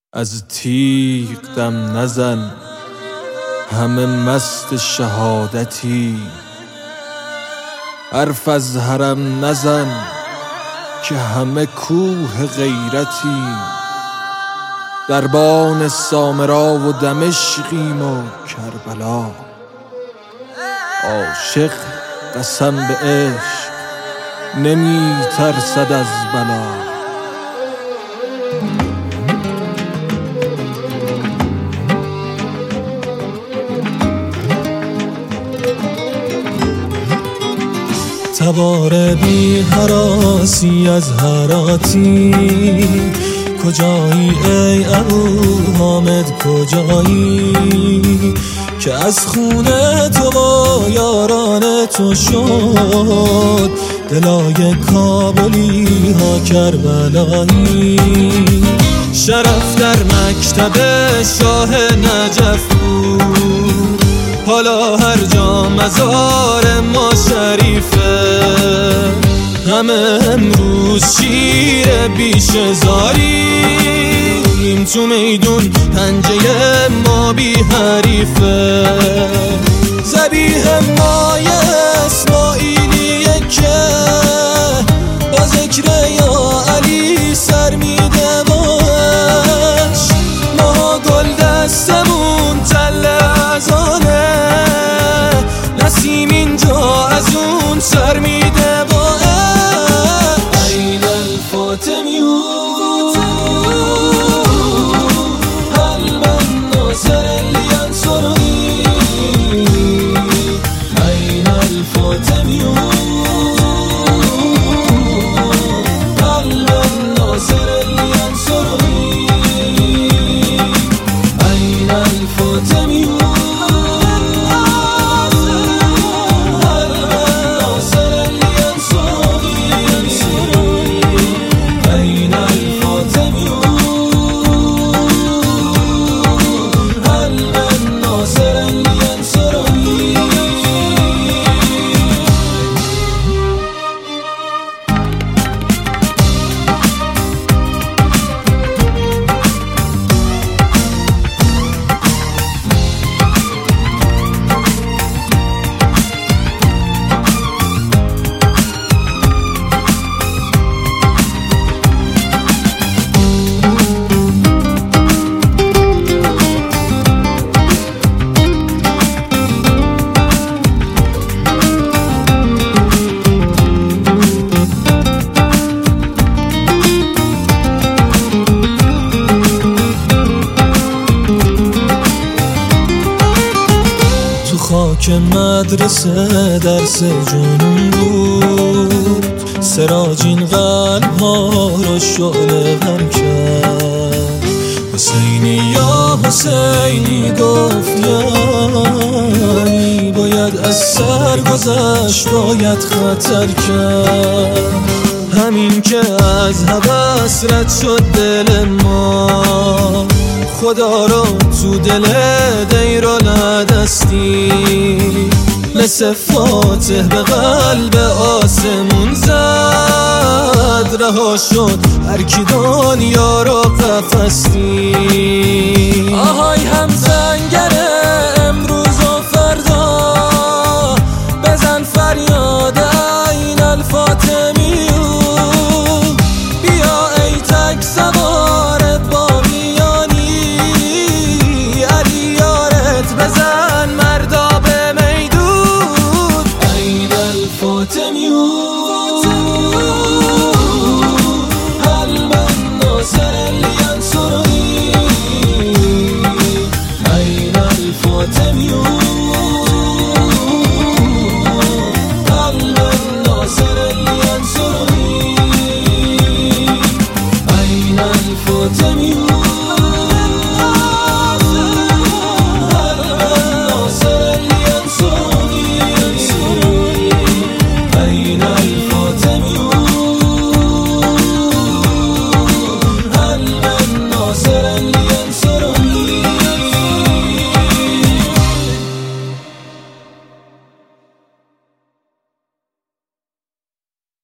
از تیغ دم نزن، همه مست شهادتی. حرف از حرم نزن که همه کوه غیرتی. دربان سامرا و دمشقیم و کربلا. عاشق قسم به عشق نمی ترسد از بلا. تبار بی هراسی از هراتی، کجایی ای ابو حامد کجایی؟ که از خونه تو و یاران تو شد دلای کابلی ها کربلایی. شرف در مکتب شاه نجف بود، حالا هر جا مزار ما شریفه. همه امروز شیر بیشه زاریم، تو میدون پنجه ما بی حریفه. ذبیح مای اسماعیلیه که با ذکر یا علی سر میده باش. ما گل دستمون تل ازانه، نسیم اینجا از اون سر میده با عین الفاطمیون. هل من ناصر اللي انصرني؟ عین الفاطمیون. هل من ناصر اللي انصرني؟ عین الفاطمیون. خاک مدرسه درس جنون بود، سراج این قلب ها رو شعله ور کرد. حسینی یا حسینی گفت یعنی باید از سر گذشت، باید خطر کرد. همین که از هوس رد شد دل ما، خدا رو تو دل دیرالعدستی. مثل فاتح به قلب آسمون زد، رها شد هر کی دنیا رو قفستی.